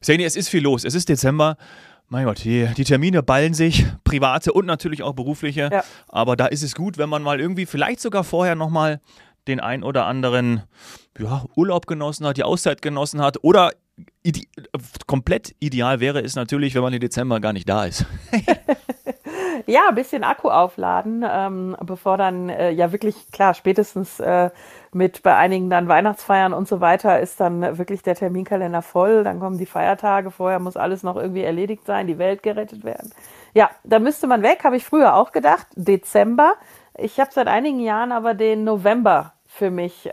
Saini, es ist viel los. Es ist Dezember. Mein Gott, die Termine ballen sich, private und natürlich auch berufliche. Ja. Aber da ist es gut, wenn man mal irgendwie vielleicht sogar vorher nochmal den ein oder anderen Urlaub genossen hat, die Auszeit genossen hat. Oder komplett ideal wäre es natürlich, wenn man im Dezember gar nicht da ist. Ja, ein bisschen Akku aufladen, bevor dann wirklich, klar, spätestens mit bei einigen dann Weihnachtsfeiern und so weiter ist dann wirklich der Terminkalender voll. Dann kommen die Feiertage, vorher muss alles noch irgendwie erledigt sein, die Welt gerettet werden. Ja, da müsste man weg, habe ich früher auch gedacht, Dezember. Ich habe seit einigen Jahren aber den November für mich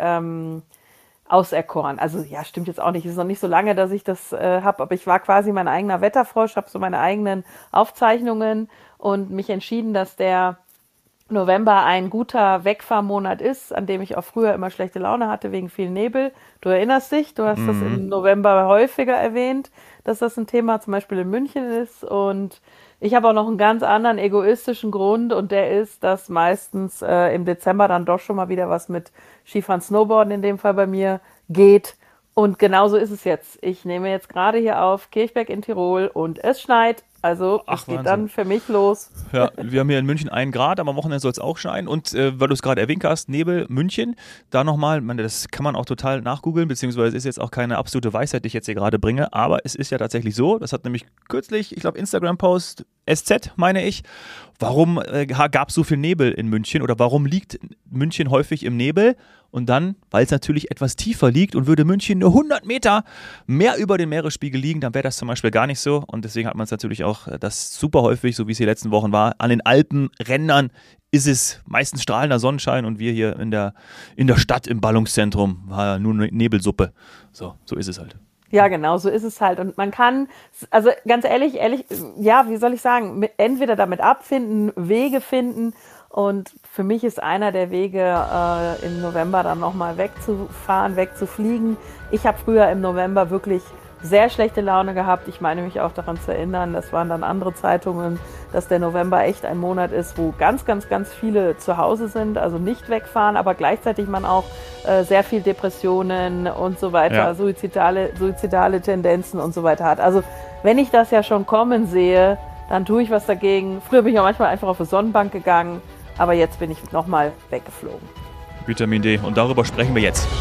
auserkoren. Also ja, stimmt jetzt auch nicht. Es ist noch nicht so lange, dass ich das habe, aber ich war quasi mein eigener Wetterfrosch, habe so meine eigenen Aufzeichnungen und mich entschieden, dass der November ein guter Wegfahrmonat ist, an dem ich auch früher immer schlechte Laune hatte wegen viel Nebel. Du erinnerst dich, du hast das im November häufiger erwähnt, dass das ein Thema zum Beispiel in München ist. Und ich habe auch noch einen ganz anderen egoistischen Grund und der ist, dass meistens im Dezember dann doch schon mal wieder was mit Skifahren, Snowboarden in dem Fall bei mir geht. Und genauso ist es jetzt. Ich nehme jetzt gerade hier auf Kirchberg in Tirol und es schneit. Also es geht dann für mich los. Ja, wir haben hier in München 1 Grad, am Wochenende soll es auch schneien. Und weil du es gerade erwähnt hast, Nebel, München, da nochmal, das kann man auch total nachgoogeln, beziehungsweise ist jetzt auch keine absolute Weisheit, die ich jetzt hier gerade bringe, aber es ist ja tatsächlich so, das hat nämlich kürzlich, ich glaube Instagram-Post, SZ meine ich, warum gab es so viel Nebel in München oder warum liegt München häufig im Nebel? Und dann, weil es natürlich etwas tiefer liegt und würde München nur 100 Meter mehr über dem Meeresspiegel liegen, dann wäre das zum Beispiel gar nicht so. Und deswegen hat man es natürlich auch das super häufig, so wie es die letzten Wochen war, an den Alpenrändern ist es meistens strahlender Sonnenschein und wir hier in der Stadt im Ballungszentrum war ja nur eine Nebelsuppe. So ist es halt. Ja, genau, so ist es halt. Und man kann, also ganz ehrlich, ja, wie soll ich sagen, entweder damit abfinden, Wege finden. Und für mich ist einer der Wege, im November dann nochmal wegzufahren, wegzufliegen. Ich habe früher im November wirklich sehr schlechte Laune gehabt. Ich meine mich auch daran zu erinnern, das waren dann andere Zeitungen, dass der November echt ein Monat ist, wo ganz, ganz, ganz viele zu Hause sind, also nicht wegfahren, aber gleichzeitig man auch sehr viel Depressionen und so weiter, suizidale Tendenzen und so weiter hat. Also wenn ich das ja schon kommen sehe, dann tue ich was dagegen. Früher bin ich auch manchmal einfach auf eine Sonnenbank gegangen, aber jetzt bin ich nochmal weggeflogen. Vitamin D und darüber sprechen wir jetzt.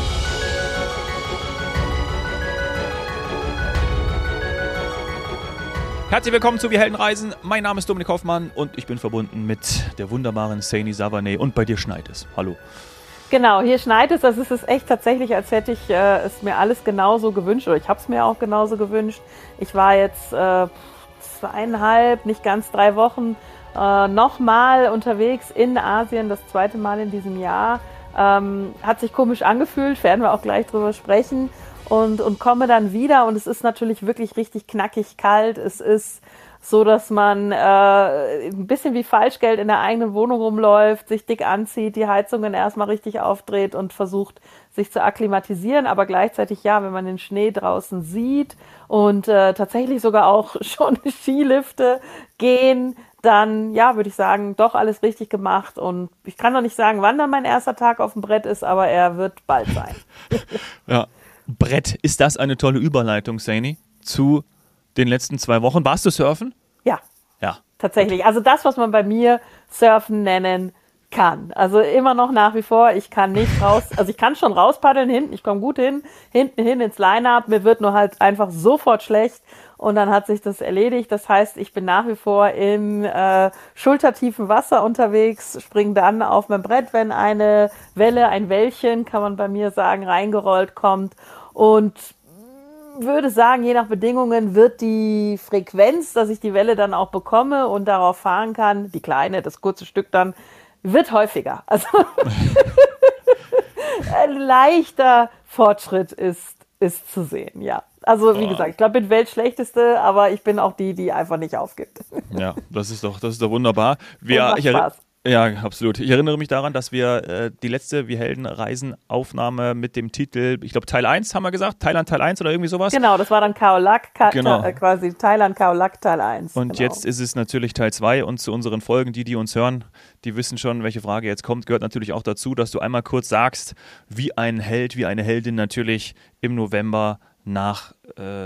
Herzlich willkommen zu Wir Helden reisen. Mein Name ist Dominik Hoffmann und ich bin verbunden mit der wunderbaren Saini Savaneh und bei dir schneit es. Hallo. Genau, hier schneit es. Das ist es echt tatsächlich, als hätte ich es mir alles genauso gewünscht oder ich habe es mir auch genauso gewünscht. Ich war jetzt 2,5, nicht ganz 3 Wochen nochmal unterwegs in Asien, das 2. Mal in diesem Jahr. Hat sich komisch angefühlt, werden wir auch gleich drüber sprechen. Und komme dann wieder und es ist natürlich wirklich richtig knackig kalt. Es ist so, dass man ein bisschen wie Falschgeld in der eigenen Wohnung rumläuft, sich dick anzieht, die Heizungen erstmal richtig aufdreht und versucht, sich zu akklimatisieren. Aber gleichzeitig, ja, wenn man den Schnee draußen sieht und tatsächlich sogar auch schon Skilifte gehen, dann, ja, würde ich sagen, doch alles richtig gemacht. Und ich kann noch nicht sagen, wann dann mein erster Tag auf dem Brett ist, aber er wird bald sein. Ja. Brett, ist das eine tolle Überleitung, Saini, zu den letzten 2 Wochen? Warst du surfen? Ja. Ja. Tatsächlich. Also das, was man bei mir Surfen nennen kann. Also immer noch nach wie vor, ich kann nicht raus, also ich kann schon rauspaddeln hinten, ich komme gut hinten hin ins Line-Up, mir wird nur halt einfach sofort schlecht und dann hat sich das erledigt. Das heißt, ich bin nach wie vor im schultertiefen Wasser unterwegs, springe dann auf mein Brett, wenn eine Welle, ein Wellchen, kann man bei mir sagen, reingerollt kommt und würde sagen, je nach Bedingungen wird die Frequenz, dass ich die Welle dann auch bekomme und darauf fahren kann, die kleine, das kurze Stück dann, wird häufiger. Also ein leichter Fortschritt ist zu sehen, ja. Also wie gesagt, ich glaube, ich bin Weltschlechteste, aber ich bin auch die einfach nicht aufgibt. Ja, das ist doch wunderbar. Spaß. Ja, absolut. Ich erinnere mich daran, dass wir die letzte Wir Helden reisen Aufnahme mit dem Titel, ich glaube Teil 1 haben wir gesagt, Thailand Teil 1 oder irgendwie sowas. Genau, das war dann Khao Lak, quasi Thailand Khao Lak Teil 1. Und genau. Jetzt ist es natürlich Teil 2 und zu unseren Folgen, die uns hören, die wissen schon, welche Frage jetzt kommt, gehört natürlich auch dazu, dass du einmal kurz sagst, wie ein Held, wie eine Heldin natürlich im November nach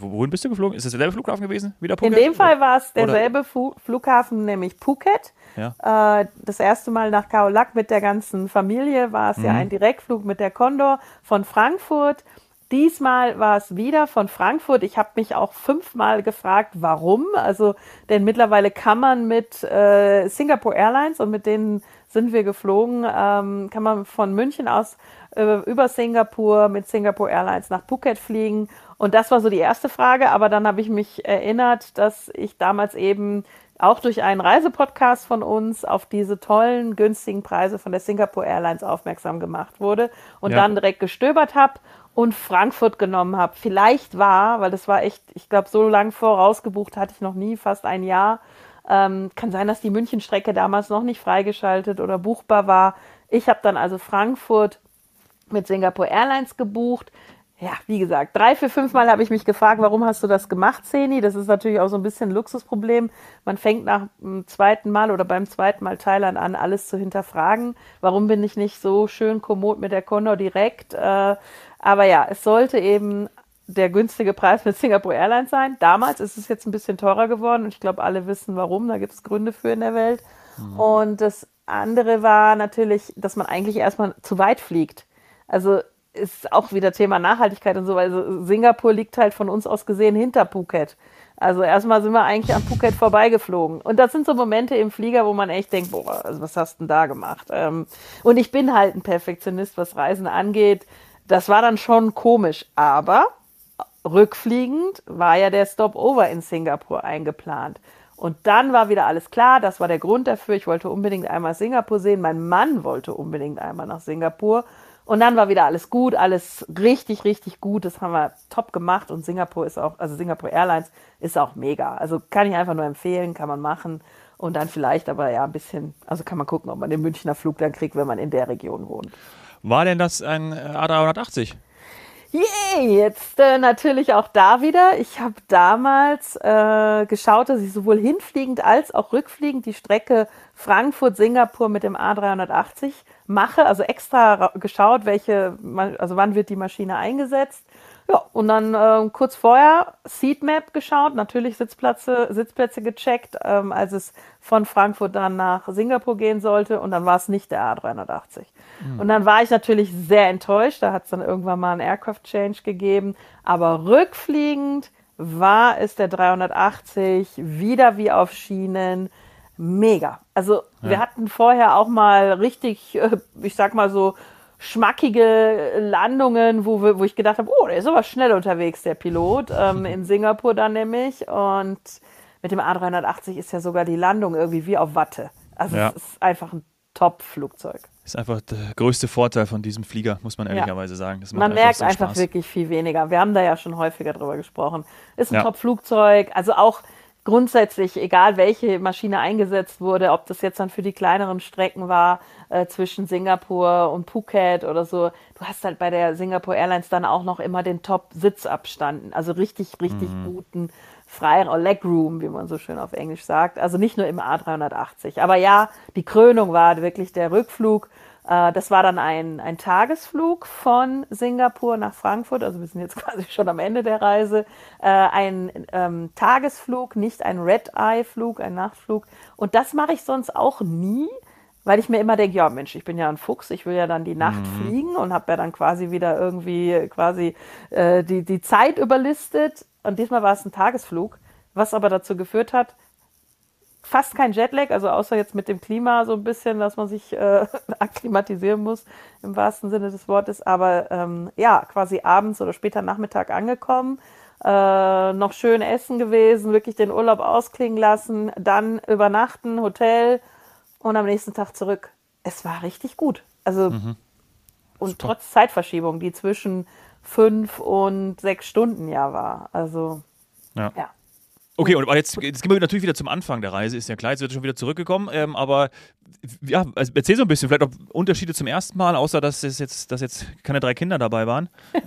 wohin bist du geflogen? Ist das derselbe Flughafen gewesen? Wieder In Phuket? dem Fall war es derselbe Flughafen, nämlich Phuket. Ja. Das erste Mal nach Khao Lak mit der ganzen Familie war es ja ein Direktflug mit der Condor von Frankfurt. Diesmal war es wieder von Frankfurt. Ich habe mich auch 5-mal gefragt, warum. Also, denn mittlerweile kann man mit Singapore Airlines, und mit denen sind wir geflogen, kann man von München aus über Singapur mit Singapore Airlines nach Phuket fliegen. Und das war so die erste Frage. Aber dann habe ich mich erinnert, dass ich damals eben auch durch einen Reisepodcast von uns auf diese tollen, günstigen Preise von der Singapore Airlines aufmerksam gemacht wurde und dann direkt gestöbert habe und Frankfurt genommen habe. Vielleicht weil das war echt, ich glaube, so lang vorausgebucht hatte ich noch nie, fast ein Jahr. Kann sein, dass die Münchenstrecke damals noch nicht freigeschaltet oder buchbar war. Ich habe dann also Frankfurt mit Singapore Airlines gebucht. Ja, wie gesagt, 3, 4, 5 Mal habe ich mich gefragt, warum hast du das gemacht, Seni? Das ist natürlich auch so ein bisschen ein Luxusproblem. Man fängt nach dem zweiten Mal oder beim zweiten Mal Thailand an, alles zu hinterfragen. Warum bin ich nicht so schön kommod mit der Condor direkt? Aber ja, es sollte eben der günstige Preis mit Singapore Airlines sein. Damals ist es jetzt ein bisschen teurer geworden und ich glaube, alle wissen warum. Da gibt es Gründe für in der Welt. Und das andere war natürlich, dass man eigentlich erstmal zu weit fliegt. Also ist auch wieder Thema Nachhaltigkeit und so, weil Singapur liegt halt von uns aus gesehen hinter Phuket. Also erstmal sind wir eigentlich an Phuket vorbeigeflogen. Und das sind so Momente im Flieger, wo man echt denkt, boah, also was hast du denn da gemacht? Und ich bin halt ein Perfektionist, was Reisen angeht. Das war dann schon komisch, aber rückfliegend war ja der Stopover in Singapur eingeplant. Und dann war wieder alles klar, das war der Grund dafür. Ich wollte unbedingt einmal Singapur sehen, mein Mann wollte unbedingt einmal nach Singapur. Und dann war wieder alles gut, alles richtig, richtig gut. Das haben wir top gemacht und Singapur ist auch, also Singapore Airlines ist auch mega. Also kann ich einfach nur empfehlen, kann man machen. Und dann vielleicht aber ja ein bisschen, also kann man gucken, ob man den Münchner Flug dann kriegt, wenn man in der Region wohnt. War denn das ein A380? Yay, jetzt natürlich auch da wieder. Ich habe damals geschaut, dass ich sowohl hinfliegend als auch rückfliegend die Strecke Frankfurt-Singapur mit dem A380 mache. Also extra geschaut, also wann wird die Maschine eingesetzt. Ja, und dann kurz vorher Seatmap geschaut, natürlich Sitzplätze gecheckt, als es von Frankfurt dann nach Singapur gehen sollte. Und dann war es nicht der A380. Und dann war ich natürlich sehr enttäuscht. Da hat es dann irgendwann mal einen Aircraft Change gegeben. Aber rückfliegend war es der 380, wieder wie auf Schienen. Mega. Also wir hatten vorher auch mal richtig, ich sag mal so, schmackige Landungen, wo ich gedacht habe, oh, der ist aber schnell unterwegs, der Pilot, in Singapur dann nämlich. Und mit dem A380 ist ja sogar die Landung irgendwie wie auf Watte. Also es ist einfach ein Top-Flugzeug. Ist einfach der größte Vorteil von diesem Flieger, muss man ehrlicherweise sagen. Das macht man merkt so einfach Spaß. wirklich viel weniger. Wir haben da ja schon häufiger drüber gesprochen. Ist ein Top-Flugzeug, also auch grundsätzlich, egal welche Maschine eingesetzt wurde, ob das jetzt dann für die kleineren Strecken war, zwischen Singapur und Phuket oder so, du hast halt bei der Singapore Airlines dann auch noch immer den Top-Sitzabstand, also richtig, richtig guten Freiraum, Legroom, wie man so schön auf Englisch sagt, also nicht nur im A380. Aber ja, die Krönung war wirklich der Rückflug. Das war dann ein Tagesflug von Singapur nach Frankfurt, also wir sind jetzt quasi schon am Ende der Reise. Ein Tagesflug, nicht ein Red-Eye-Flug, ein Nachtflug. Und das mache ich sonst auch nie, weil ich mir immer denke, ja Mensch, ich bin ja ein Fuchs, ich will ja dann die Nacht fliegen und habe ja dann quasi wieder irgendwie die Zeit überlistet. Und diesmal war es ein Tagesflug, was aber dazu geführt hat, fast kein Jetlag, also außer jetzt mit dem Klima so ein bisschen, dass man sich akklimatisieren muss, im wahrsten Sinne des Wortes. Aber quasi abends oder später Nachmittag angekommen, noch schön essen gewesen, wirklich den Urlaub ausklingen lassen, dann übernachten, Hotel und am nächsten Tag zurück. Es war richtig gut. Also und trotz Zeitverschiebung, die zwischen 5 und 6 Stunden war. Also ja. Okay, und jetzt gehen wir natürlich wieder zum Anfang der Reise, ist ja klar, jetzt wird schon wieder zurückgekommen, aber ja, also erzähl so ein bisschen, vielleicht auch Unterschiede zum ersten Mal, außer dass jetzt keine 3 Kinder dabei waren.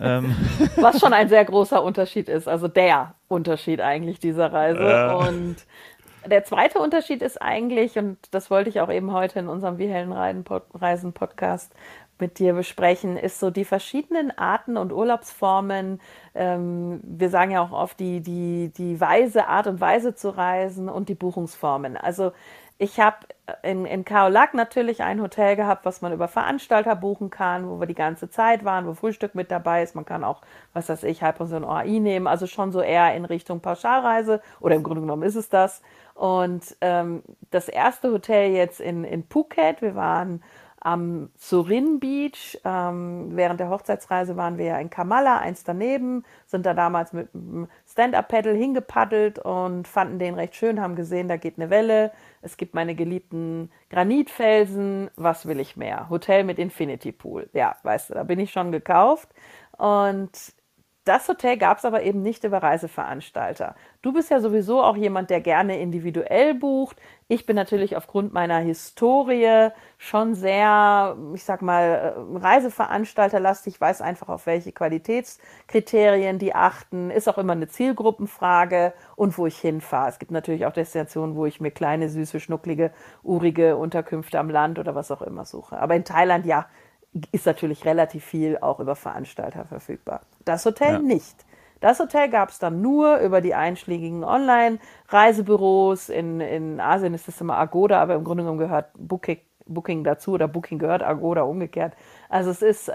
Was schon ein sehr großer Unterschied ist, also der Unterschied eigentlich dieser Reise. Und der zweite Unterschied ist eigentlich, und das wollte ich auch eben heute in unserem Wie Hellen Reisen Podcast mit dir besprechen, ist so die verschiedenen Arten und Urlaubsformen, wir sagen ja auch oft die weise Art und Weise zu reisen und die Buchungsformen. Also ich habe in Khao Lak natürlich ein Hotel gehabt, was man über Veranstalter buchen kann, wo wir die ganze Zeit waren, wo Frühstück mit dabei ist. Man kann auch, was weiß ich, Halbpension OAI nehmen, also schon so eher in Richtung Pauschalreise oder im Grunde genommen ist es das. Und das erste Hotel jetzt in Phuket, wir waren am Surin Beach. Während der Hochzeitsreise waren wir ja in Kamala, eins daneben, sind da damals mit einem Stand-Up-Paddle hingepaddelt und fanden den recht schön, haben gesehen, da geht eine Welle. Es gibt meine geliebten Granitfelsen. Was will ich mehr? Hotel mit Infinity Pool. Ja, weißt du, da bin ich schon gekauft. Und das Hotel gab es aber eben nicht über Reiseveranstalter. Du bist ja sowieso auch jemand, der gerne individuell bucht. Ich bin natürlich aufgrund meiner Historie schon sehr, ich sag mal, Reiseveranstalterlastig. Ich weiß einfach, auf welche Qualitätskriterien die achten. Ist auch immer eine Zielgruppenfrage und wo ich hinfahre. Es gibt natürlich auch Destinationen, wo ich mir kleine, süße, schnucklige, urige Unterkünfte am Land oder was auch immer suche. Aber in Thailand, ja, ist natürlich relativ viel auch über Veranstalter verfügbar. Das Hotel nicht. Das Hotel gab es dann nur über die einschlägigen Online-Reisebüros. In Asien ist das immer Agoda, aber im Grunde genommen gehört Booking dazu oder Booking gehört Agoda umgekehrt. Also es ist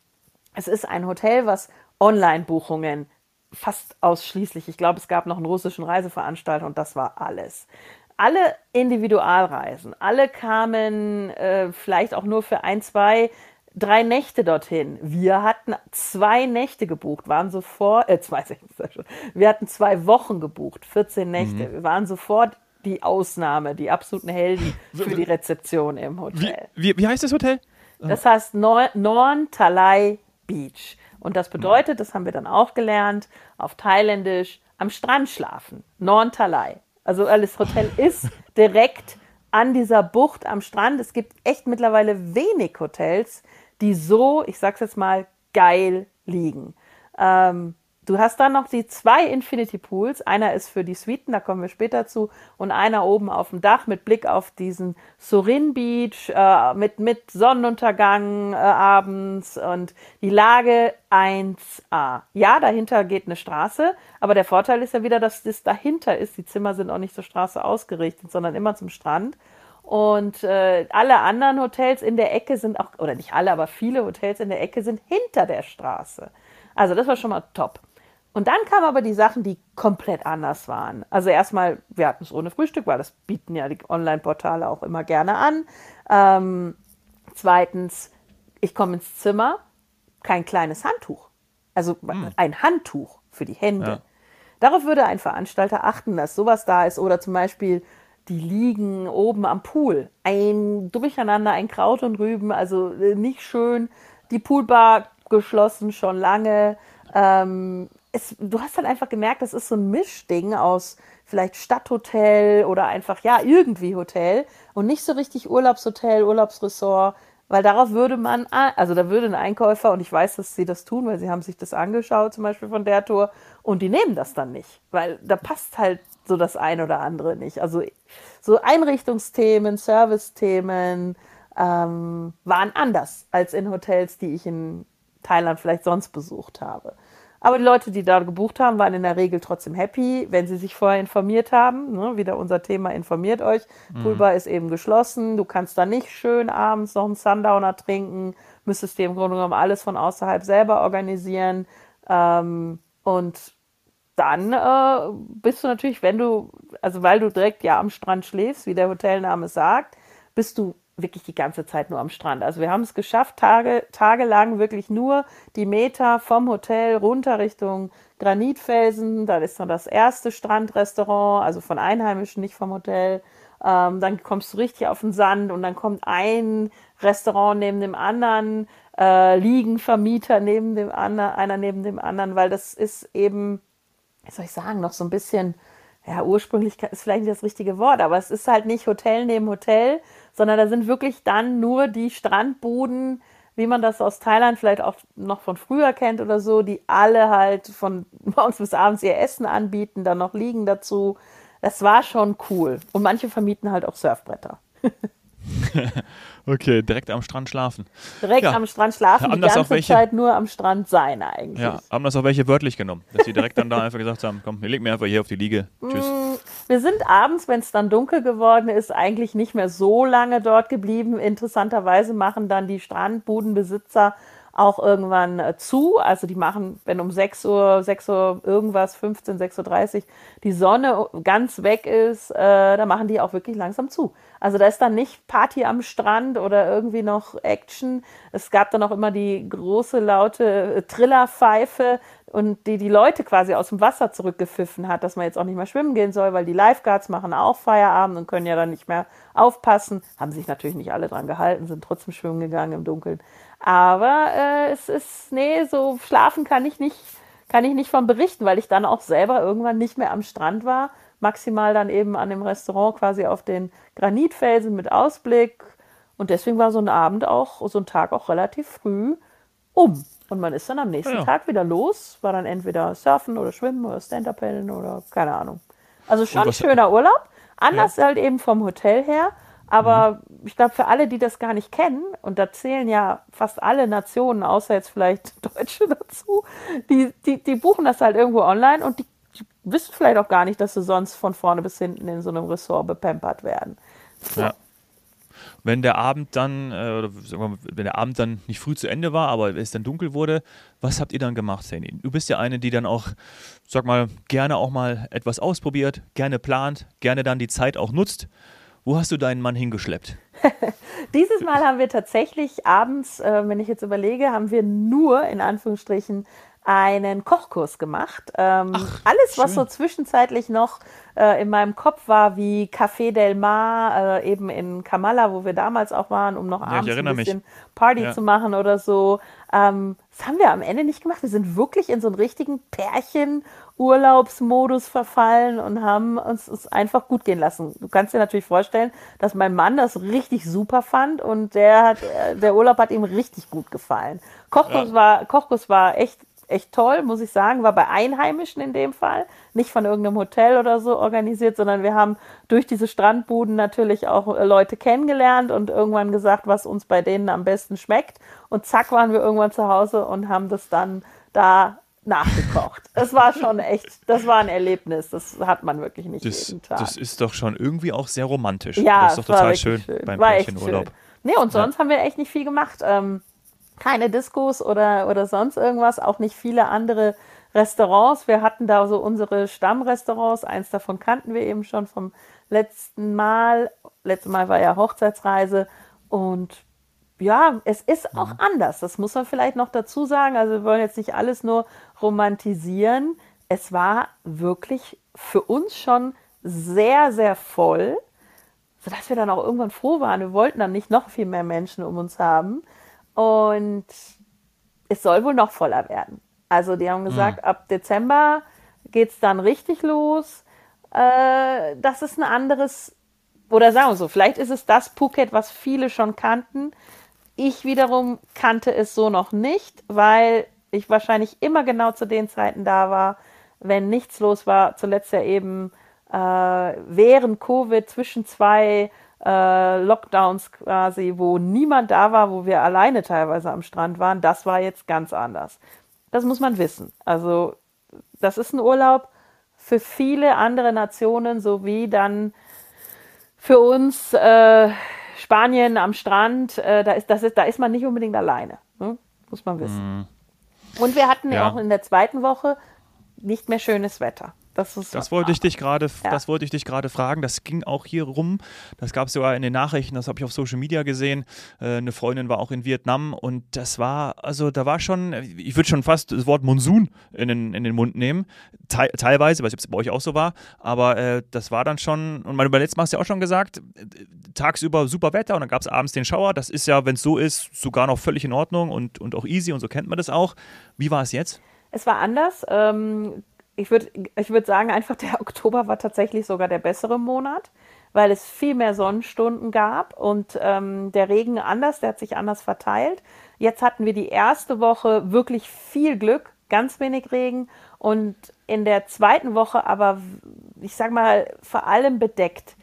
ein Hotel, was Online-Buchungen fast ausschließlich, ich glaube, es gab noch einen russischen Reiseveranstalter und das war alles. Alle Individualreisen, alle kamen vielleicht auch nur für 1, 2, 3 Nächte dorthin. Wir hatten 2 Nächte gebucht, waren sofort, wir hatten 2 Wochen gebucht, 14 Nächte. Wir waren sofort die Ausnahme, die absoluten Helden für die Rezeption im Hotel. Wie heißt das Hotel? Das heißt Norn Talai Beach. Und das bedeutet, das haben wir dann auch gelernt, auf Thailändisch, am Strand schlafen. Norn Talai. Also das Hotel ist direkt an dieser Bucht am Strand. Es gibt echt mittlerweile wenig Hotels, die so, ich sag's jetzt mal, geil liegen. Du hast dann noch die 2 Infinity Pools. Einer ist für die Suiten, da kommen wir später zu, und einer oben auf dem Dach mit Blick auf diesen Surin Beach, mit Sonnenuntergang abends und die Lage 1A. Ja, dahinter geht eine Straße, aber der Vorteil ist ja wieder, dass das dahinter ist. Die Zimmer sind auch nicht zur Straße ausgerichtet, sondern immer zum Strand. Und alle anderen Hotels in der Ecke sind auch, oder nicht alle, aber viele Hotels in der Ecke sind hinter der Straße. Also das war schon mal top. Und dann kamen aber die Sachen, die komplett anders waren. Also erstmal, wir hatten es ohne Frühstück, weil das bieten ja die Online-Portale auch immer gerne an. Zweitens, ich komme ins Zimmer, kein kleines Handtuch. Also ein Handtuch für die Hände. Ja. Darauf würde ein Veranstalter achten, dass sowas da ist. Oder zum Beispiel, die liegen oben am Pool. Ein Durcheinander, ein Kraut und Rüben, also nicht schön. Die Poolbar geschlossen schon lange. Du hast halt einfach gemerkt, das ist so ein Mischding aus vielleicht Stadthotel oder einfach, ja, irgendwie Hotel und nicht so richtig Urlaubshotel, Urlaubsresort, weil darauf würde da würde ein Einkäufer, und ich weiß, dass sie das tun, weil sie haben sich das angeschaut, zum Beispiel von der Tour, und die nehmen das dann nicht, weil da passt halt so das ein oder andere nicht. Also so Einrichtungsthemen, Servicethemen waren anders als in Hotels, die ich in Thailand vielleicht sonst besucht habe. Aber die Leute, die da gebucht haben, waren in der Regel trotzdem happy, wenn sie sich vorher informiert haben. Ne, wieder unser Thema, informiert euch. Poolbar ist eben geschlossen. Du kannst da nicht schön abends noch einen Sundowner trinken. Müsstest dir im Grunde genommen alles von außerhalb selber organisieren. Und dann bist du natürlich, weil du direkt ja am Strand schläfst, wie der Hotelname sagt, bist du wirklich die ganze Zeit nur am Strand. Also wir haben es geschafft, tagelang wirklich nur die Meter vom Hotel runter Richtung Granitfelsen. Da ist dann das erste Strandrestaurant, also von Einheimischen, nicht vom Hotel. Dann kommst du richtig auf den Sand und dann kommt ein Restaurant neben dem anderen, Liegenvermieter einer neben dem anderen, weil das ist eben, wie soll ich sagen, noch so ein bisschen, ja, ursprünglich ist vielleicht nicht das richtige Wort, aber es ist halt nicht Hotel neben Hotel, sondern da sind wirklich dann nur die Strandbuden, wie man das aus Thailand vielleicht auch noch von früher kennt oder so, die alle halt von morgens bis abends ihr Essen anbieten, dann noch Liegen dazu. Das war schon cool. Und manche vermieten halt auch Surfbretter. Okay, direkt am Strand schlafen. Direkt Ja, am Strand schlafen, die haben das auch ganze welche, Zeit nur am Strand sein eigentlich. ja, haben das auch welche wörtlich genommen, dass sie direkt dann da einfach gesagt haben, komm, wir legen mir einfach hier auf die Liege. Tschüss. Wir sind abends, wenn es dann dunkel geworden ist, eigentlich nicht mehr so lange dort geblieben. Interessanterweise machen dann die Strandbudenbesitzer auch irgendwann zu. Also die machen, wenn um 6 Uhr irgendwas, 15, 6:30 Uhr die Sonne ganz weg ist, da machen die auch wirklich langsam zu. Also da ist dann nicht Party am Strand oder irgendwie noch Action. Es gab dann auch immer die große, laute Trillerpfeife und die Leute quasi aus dem Wasser zurückgepfiffen hat, dass man jetzt auch nicht mehr schwimmen gehen soll, weil die Lifeguards machen auch Feierabend und können ja dann nicht mehr aufpassen. Haben sich natürlich nicht alle dran gehalten, sind trotzdem schwimmen gegangen im Dunkeln. Aber es ist, nee, so schlafen kann ich nicht von berichten, weil ich dann auch selber irgendwann nicht mehr am Strand war. Maximal dann eben an dem Restaurant quasi auf den Granitfelsen mit Ausblick. Und deswegen war so ein Abend auch, so ein Tag auch relativ früh um. Und man ist dann am nächsten Ja. Tag wieder los, war dann entweder surfen oder schwimmen oder Stand-Up-Paddeln oder keine Ahnung. Also schon ein was- schöner Urlaub. Anders halt eben vom Hotel her. Aber ich glaube, für alle, die das gar nicht kennen, und da zählen ja fast alle Nationen, außer jetzt vielleicht Deutsche dazu, die buchen das halt irgendwo online und die wissen vielleicht auch gar nicht, dass sie sonst von vorne bis hinten in so einem Ressort bepampert werden. Ja. Wenn der Abend dann, oder sagen wir mal, wenn der Abend dann nicht früh zu Ende war, aber es dann dunkel wurde, was habt ihr dann gemacht, Saini? Du bist ja eine, die dann auch, sag mal, gerne auch mal etwas ausprobiert, gerne plant, gerne dann die Zeit auch nutzt. Wo hast du deinen Mann hingeschleppt? Dieses Mal haben wir tatsächlich abends, wenn ich jetzt überlege, haben wir nur in Anführungsstrichen einen Kochkurs gemacht. Alles, was schön. so zwischenzeitlich noch in meinem Kopf war, wie Café Del Mar, eben in Kamala, wo wir damals auch waren, um noch ich abends ein erinnere mich. bisschen Party Ja. zu machen oder so. Das haben wir am Ende nicht gemacht. Wir sind wirklich in so einen richtigen Pärchen-Urlaubsmodus verfallen und haben uns es einfach gut gehen lassen. Du kannst dir natürlich vorstellen, dass mein Mann das richtig super fand und der Urlaub hat ihm richtig gut gefallen. Kochkurs war echt toll, muss ich sagen, war bei Einheimischen in dem Fall, nicht von irgendeinem Hotel oder so organisiert, sondern wir haben durch diese Strandbuden natürlich auch Leute kennengelernt und irgendwann gesagt, was uns bei denen am besten schmeckt. Und zack, waren wir irgendwann zu Hause und haben das dann da nachgekocht. Es war schon echt, das war ein Erlebnis, das hat man wirklich nicht jeden Tag. Das ist doch schon irgendwie auch sehr romantisch. Ja, das ist doch es war total wirklich schön beim war echt Pärchenurlaub. schön. Nee, und sonst haben wir echt nicht viel gemacht. Keine Diskos oder sonst irgendwas, auch nicht viele andere Restaurants. Wir hatten da so unsere Stammrestaurants. Eins davon kannten wir eben schon vom letzten Mal. Letztes Mal war ja Hochzeitsreise. Und ja, es ist auch anders. Das muss man vielleicht noch dazu sagen. Also wir wollen jetzt nicht alles nur romantisieren. Es war wirklich für uns schon sehr, sehr voll, sodass wir dann auch irgendwann froh waren. Wir wollten dann nicht noch viel mehr Menschen um uns haben. Und es soll wohl noch voller werden. Also die haben gesagt, ab Dezember geht es dann richtig los. Das ist ein anderes, oder sagen wir so, vielleicht ist es das Phuket, was viele schon kannten. Ich wiederum kannte es so noch nicht, weil ich wahrscheinlich immer genau zu den Zeiten da war, wenn nichts los war. Zuletzt ja eben während Covid zwischen zwei Lockdowns quasi, wo niemand da war, wo wir alleine teilweise am Strand waren. Das war jetzt ganz anders. Das muss man wissen. Also das ist ein Urlaub für viele andere Nationen, sowie dann für uns Spanien am Strand. Da ist man nicht unbedingt alleine. Ne? Muss man wissen. Und wir hatten ja auch in der zweiten Woche nicht mehr schönes Wetter. Das wollte ich dich gerade fragen. Das ging auch hier rum. Das gab es sogar in den Nachrichten, das habe ich auf Social Media gesehen. Eine Freundin war auch in Vietnam und da war schon, ich würde schon fast das Wort Monsun in den Mund nehmen. Teilweise, weiß nicht, ob es bei euch auch so war, aber das war dann schon, und beim letzten Mal hast du ja auch schon gesagt, tagsüber super Wetter und dann gab es abends den Schauer. Das ist ja, wenn es so ist, sogar noch völlig in Ordnung und auch easy und so kennt man das auch. Wie war es jetzt? Es war anders. Ich würd sagen, einfach der Oktober war tatsächlich sogar der bessere Monat, weil es viel mehr Sonnenstunden gab und der Regen der hat sich anders verteilt. Jetzt hatten wir die erste Woche wirklich viel Glück, ganz wenig Regen und in der zweiten Woche aber, ich sag mal, vor allem bedeckt.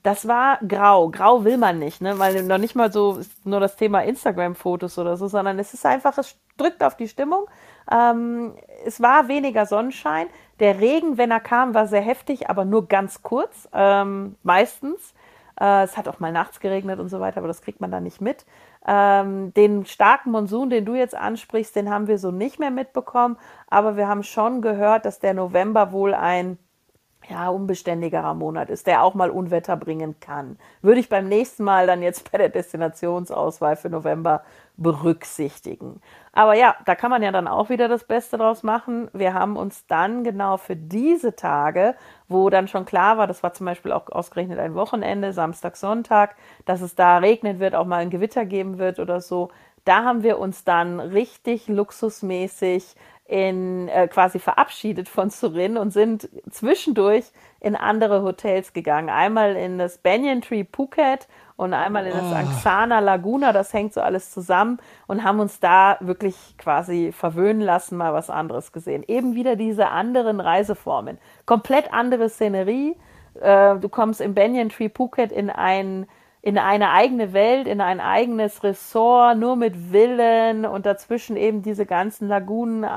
Das war grau. Grau will man nicht, ne? Weil noch nicht mal so nur das Thema Instagram-Fotos oder so, sondern es ist einfach, es drückt auf die Stimmung. Es war weniger Sonnenschein. Der Regen, wenn er kam, war sehr heftig, aber nur ganz kurz, meistens. Es hat auch mal nachts geregnet und so weiter, aber das kriegt man dann nicht mit. Den starken Monsun, den du jetzt ansprichst, den haben wir so nicht mehr mitbekommen, aber wir haben schon gehört, dass der November wohl ein unbeständigerer Monat ist, der auch mal Unwetter bringen kann. Würde ich beim nächsten Mal dann jetzt bei der Destinationsauswahl für November berücksichtigen. Aber ja, da kann man ja dann auch wieder das Beste draus machen. Wir haben uns dann genau für diese Tage, wo dann schon klar war, das war zum Beispiel auch ausgerechnet ein Wochenende, Samstag, Sonntag, dass es da regnen wird, auch mal ein Gewitter geben wird oder so, da haben wir uns dann richtig luxusmäßig quasi verabschiedet von Surin und sind zwischendurch in andere Hotels gegangen. Einmal in das Banyan Tree Phuket und einmal in das Angsana Laguna. Das hängt so alles zusammen und haben uns da wirklich quasi verwöhnen lassen, mal was anderes gesehen. Eben wieder diese anderen Reiseformen. Komplett andere Szenerie. Du kommst im Banyan Tree Phuket in eine eigene Welt, in ein eigenes Ressort, nur mit Villen und dazwischen eben diese ganzen Lagunen,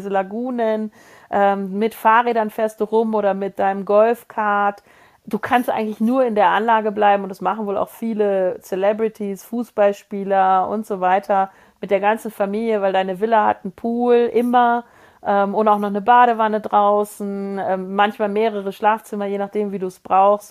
mit Fahrrädern fährst du rum oder mit deinem Golfkart. Du kannst eigentlich nur in der Anlage bleiben und das machen wohl auch viele Celebrities, Fußballspieler und so weiter mit der ganzen Familie, weil deine Villa hat einen Pool, immer, und auch noch eine Badewanne draußen, manchmal mehrere Schlafzimmer, je nachdem, wie du es brauchst.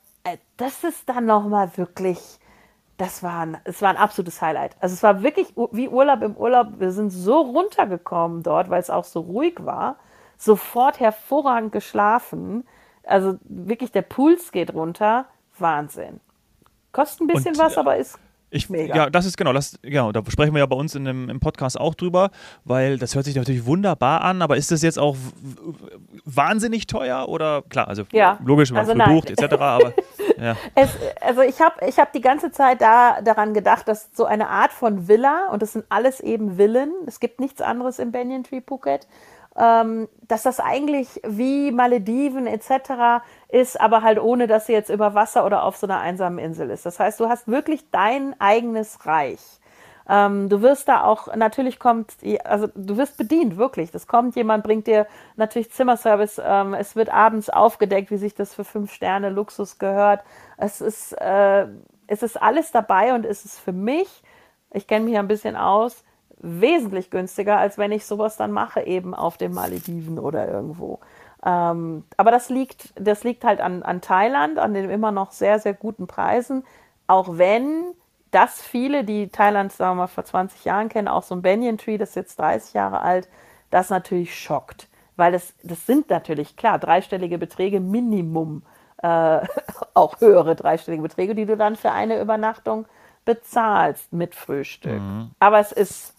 Das ist dann nochmal wirklich, es war ein absolutes Highlight. Also es war wirklich wie Urlaub im Urlaub. Wir sind so runtergekommen dort, weil es auch so ruhig war. Sofort hervorragend geschlafen. Also wirklich, der Puls geht runter. Wahnsinn. Kostet ein bisschen was, aber ist mega. Ja, das ist genau, da sprechen wir ja bei uns im Podcast auch drüber, weil das hört sich natürlich wunderbar an, aber ist das jetzt auch wahnsinnig teuer oder, klar, also logisch, wenn man es bucht etc., aber ja. Ich hab die ganze Zeit daran gedacht, dass so eine Art von Villa, und das sind alles eben Villen, es gibt nichts anderes im Banyan Tree Phuket, dass das eigentlich wie Malediven etc. ist, aber halt ohne, dass sie jetzt über Wasser oder auf so einer einsamen Insel ist. Das heißt, du hast wirklich dein eigenes Reich. Du wirst da auch, natürlich du wirst bedient, wirklich. Das kommt jemand, bringt dir natürlich Zimmerservice, es wird abends aufgedeckt, wie sich das für 5 Sterne Luxus gehört. Es ist alles dabei und es ist für mich, ich kenne mich ein bisschen aus, wesentlich günstiger, als wenn ich sowas dann mache, eben auf den Malediven oder irgendwo. Aber das liegt halt an Thailand, an den immer noch sehr, sehr guten Preisen, auch wenn das viele, die Thailand, sagen wir mal, vor 20 Jahren kennen, auch so ein Banyan Tree, das ist jetzt 30 Jahre alt, das natürlich schockt. Weil das sind natürlich, klar, dreistellige Beträge Minimum, auch höhere dreistellige Beträge, die du dann für eine Übernachtung bezahlst mit Frühstück. Mhm. Aber es ist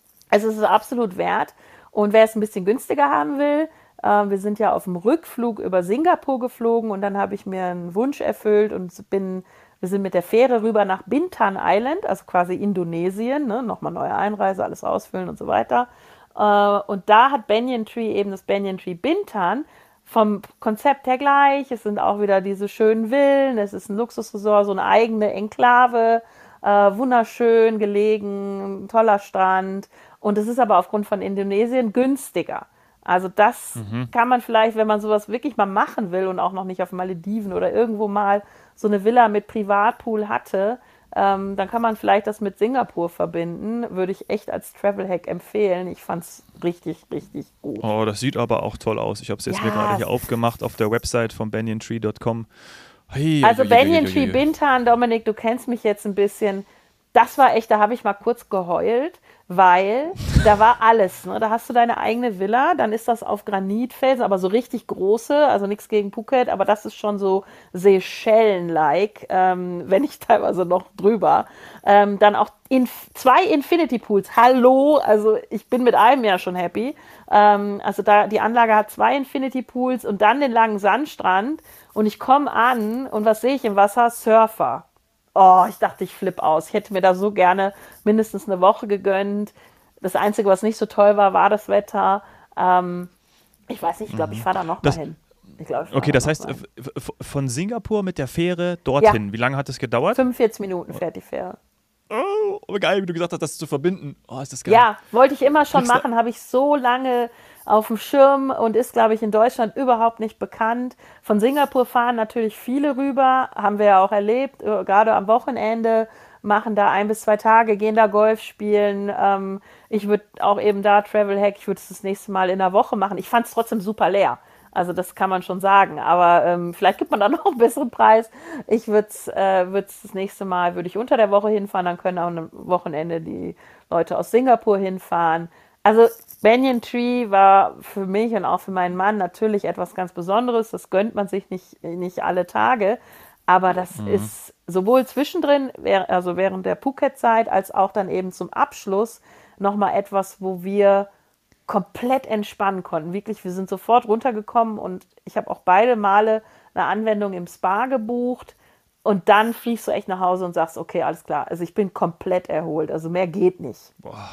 absolut wert. Und wer es ein bisschen günstiger haben will, wir sind ja auf dem Rückflug über Singapur geflogen und dann habe ich mir einen Wunsch erfüllt und wir sind mit der Fähre rüber nach Bintan Island, also quasi Indonesien, ne? Nochmal neue Einreise, alles ausfüllen und so weiter. Und da hat Banyan Tree eben das Banyan Tree Bintan vom Konzept her gleich. Es sind auch wieder diese schönen Villen, es ist ein Luxusresort, so eine eigene Enklave, wunderschön gelegen, toller Strand. Und es ist aber aufgrund von Indonesien günstiger. Also das kann man vielleicht, wenn man sowas wirklich mal machen will und auch noch nicht auf Malediven oder irgendwo mal so eine Villa mit Privatpool hatte, dann kann man vielleicht das mit Singapur verbinden. Würde ich echt als Travel-Hack empfehlen. Ich fand es richtig, richtig gut. Oh, das sieht aber auch toll aus. Ich habe es jetzt mir gerade hier aufgemacht auf der Website von banyantree.com. Also Banyan Tree Bintan, Dominik, du kennst mich jetzt ein bisschen. Das war echt, da habe ich mal kurz geheult, weil da war alles. Ne? Da hast du deine eigene Villa, dann ist das auf Granitfelsen, aber so richtig große, also nichts gegen Phuket, aber das ist schon so Seychellen-like, wenn nicht teilweise noch drüber. Dann auch 2 Infinity Pools. Hallo, also ich bin mit einem ja schon happy. Also die Anlage hat 2 Infinity Pools und dann den langen Sandstrand und ich komme an und was sehe ich im Wasser? Surfer. Oh, ich dachte, ich flippe aus. Ich hätte mir da so gerne mindestens eine Woche gegönnt. Das Einzige, was nicht so toll war, war das Wetter. Ich weiß nicht, ich glaube, ich fahre da noch mal hin. Ich glaube, Okay, das heißt, von Singapur mit der Fähre dorthin. Wie lange hat das gedauert? 45 Minuten fährt die Fähre. Oh, geil, wie du gesagt hast, das zu verbinden. Oh, ist das geil. Ja, wollte ich immer schon machen, habe ich so lange auf dem Schirm und ist, glaube ich, in Deutschland überhaupt nicht bekannt. Von Singapur fahren natürlich viele rüber, haben wir ja auch erlebt, gerade am Wochenende, machen da 1 bis 2 Tage, gehen da Golf spielen. Ich würde auch eben da Travel Hack, ich würde es das nächste Mal in der Woche machen. Ich fand es trotzdem super leer. Also das kann man schon sagen, aber vielleicht gibt man da noch einen besseren Preis. Ich würde das nächste Mal, würde ich unter der Woche hinfahren, dann können auch am Wochenende die Leute aus Singapur hinfahren. Also Banyan Tree war für mich und auch für meinen Mann natürlich etwas ganz Besonderes. Das gönnt man sich nicht alle Tage, aber das ist sowohl zwischendrin, also während der Phuket-Zeit, als auch dann eben zum Abschluss nochmal etwas, wo wir komplett entspannen konnten. Wirklich, wir sind sofort runtergekommen und ich habe auch beide Male eine Anwendung im Spa gebucht und dann fliegst du echt nach Hause und sagst, okay, alles klar, also ich bin komplett erholt, also mehr geht nicht. Boah.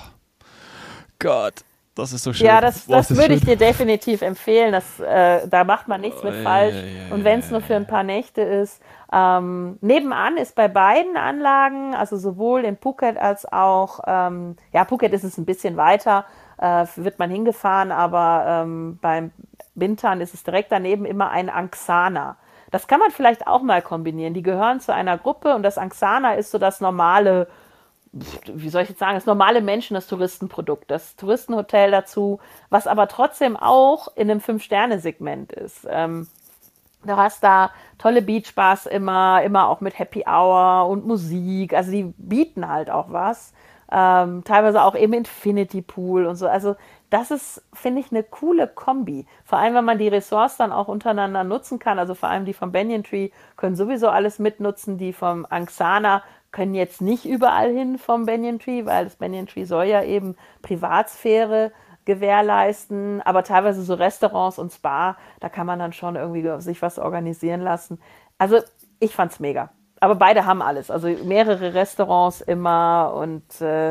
Gott, das ist so schön. Ja, das würde ich dir definitiv empfehlen, da macht man nichts mit falsch und wenn es nur für ein paar Nächte ist. Nebenan ist bei beiden Anlagen, also sowohl in Phuket als auch, Phuket ist es ein bisschen weiter, wird man hingefahren, aber beim Bintan ist es direkt daneben immer ein Angsana. Das kann man vielleicht auch mal kombinieren. Die gehören zu einer Gruppe und das Angsana ist so das normale, wie soll ich jetzt sagen, das normale Menschen, das Touristenprodukt, das Touristenhotel dazu, was aber trotzdem auch in einem 5-Sterne-Segment ist. Du hast da tolle Beachbars immer auch mit Happy Hour und Musik, also die bieten halt auch was. Teilweise auch im Infinity Pool und so. Also das ist, finde ich, eine coole Kombi. Vor allem, wenn man die Ressorts dann auch untereinander nutzen kann. Also vor allem die vom Banyan Tree können sowieso alles mitnutzen. Die vom Angsana können jetzt nicht überall hin vom Banyan Tree, weil das Banyan Tree soll ja eben Privatsphäre gewährleisten. Aber teilweise so Restaurants und Spa, da kann man dann schon irgendwie sich was organisieren lassen. Also ich fand's mega. Aber beide haben alles, also mehrere Restaurants immer und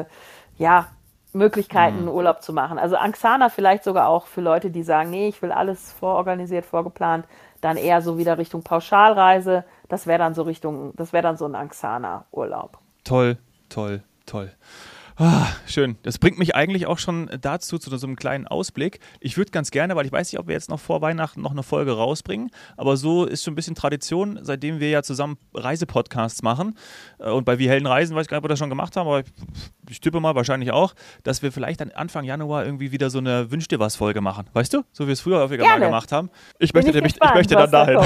Möglichkeiten, Urlaub zu machen. Also Angsana vielleicht sogar auch für Leute, die sagen, nee, ich will alles vororganisiert, vorgeplant, dann eher so wieder Richtung Pauschalreise. Das wäre dann so ein Angsana-Urlaub. Toll, toll, toll. Ah, schön. Das bringt mich eigentlich auch schon dazu, zu so einem kleinen Ausblick. Ich würde ganz gerne, weil ich weiß nicht, ob wir jetzt noch vor Weihnachten noch eine Folge rausbringen, aber so ist schon ein bisschen Tradition, seitdem wir ja zusammen Reisepodcasts machen und bei Wie Helden Reisen, weiß ich gar nicht, ob wir das schon gemacht haben, aber ich tippe mal wahrscheinlich auch, dass wir vielleicht dann Anfang Januar irgendwie wieder so eine Wünsch dir was Folge machen. Weißt du? So wie wir es früher häufiger mal gemacht haben. Ich möchte dann dahin.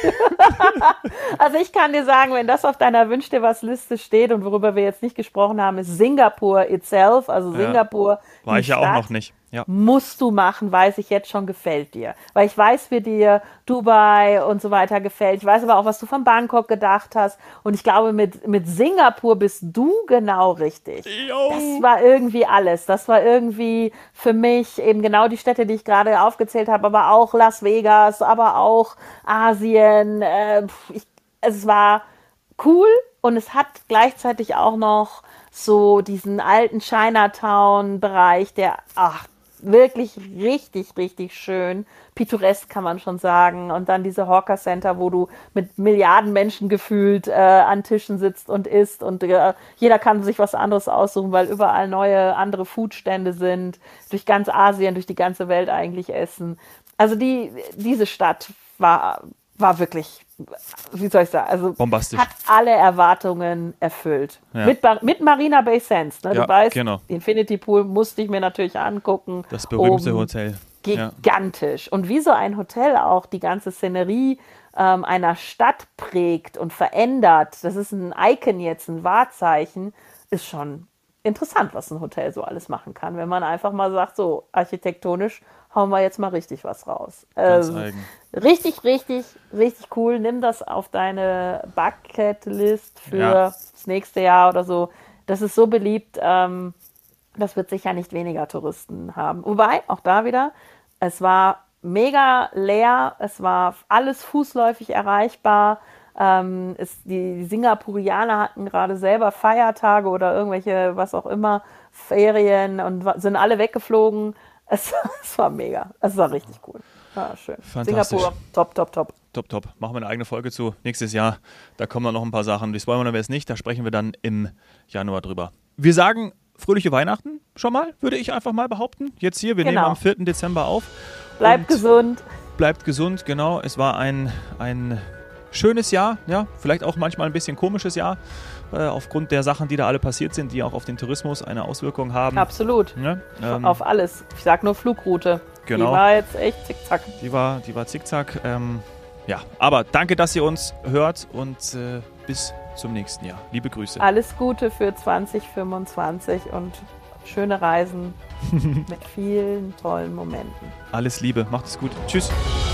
Also ich kann dir sagen, wenn das auf deiner Wünsch dir was Liste steht und worüber wir jetzt nicht gesprochen haben, ist Singapur itself, also Singapur. War ich ja auch noch nicht. Ja. Musst du machen, weiß ich jetzt schon, gefällt dir. Weil ich weiß, wie dir Dubai und so weiter gefällt. Ich weiß aber auch, was du von Bangkok gedacht hast. Und ich glaube, mit Singapur bist du genau richtig. Jo. Das war irgendwie alles. Das war irgendwie für mich eben genau die Städte, die ich gerade aufgezählt habe, aber auch Las Vegas, aber auch Asien. Es war cool und es hat gleichzeitig auch noch so diesen alten Chinatown-Bereich, der wirklich richtig, richtig schön, pittoresk kann man schon sagen. Und dann diese Hawker Center, wo du mit Milliarden Menschen gefühlt an Tischen sitzt und isst. Und jeder kann sich was anderes aussuchen, weil überall neue, andere Foodstände sind. Durch ganz Asien, durch die ganze Welt eigentlich essen. Also diese Stadt war wirklich, wie soll ich sagen, also bombastisch. Hat alle Erwartungen erfüllt. Ja. Mit Marina Bay Sands. Ne? Ja, du weißt, genau. Infinity Pool musste ich mir natürlich angucken. Das berühmte Hotel. Gigantisch. Ja. Und wie so ein Hotel auch die ganze Szenerie einer Stadt prägt und verändert, das ist ein Icon jetzt, ein Wahrzeichen, ist schon interessant, was ein Hotel so alles machen kann, wenn man einfach mal sagt, so architektonisch hauen wir jetzt mal richtig was raus. Ganz eigen. Richtig, richtig, richtig cool. Nimm das auf deine Bucketlist für das nächste Jahr oder so. Das ist so beliebt, das wird sicher nicht weniger Touristen haben. Wobei, auch da wieder, es war mega leer, es war alles fußläufig erreichbar. Die Singapurianer hatten gerade selber Feiertage oder irgendwelche, was auch immer, Ferien und sind alle weggeflogen. Es war mega. Es war richtig cool. schön. Fantastisch. Singapur, top, top, top. Top. Machen wir eine eigene Folge zu. Nächstes Jahr, da kommen dann noch ein paar Sachen. Das wollen wir jetzt nicht, da sprechen wir dann im Januar drüber. Wir sagen fröhliche Weihnachten schon mal, würde ich einfach mal behaupten. Jetzt hier, wir nehmen am 4. Dezember auf. Bleibt gesund. Bleibt gesund, genau. Es war ein schönes Jahr, ja, vielleicht auch manchmal ein bisschen komisches Jahr, aufgrund der Sachen, die da alle passiert sind, die auch auf den Tourismus eine Auswirkung haben. Absolut. Ja, auf alles. Ich sag nur Flugroute. Genau. Die war jetzt echt zickzack. Die war zickzack. Ja, aber danke, dass ihr uns hört und bis zum nächsten Jahr. Liebe Grüße. Alles Gute für 2025 und schöne Reisen mit vielen tollen Momenten. Alles Liebe, macht es gut. Tschüss.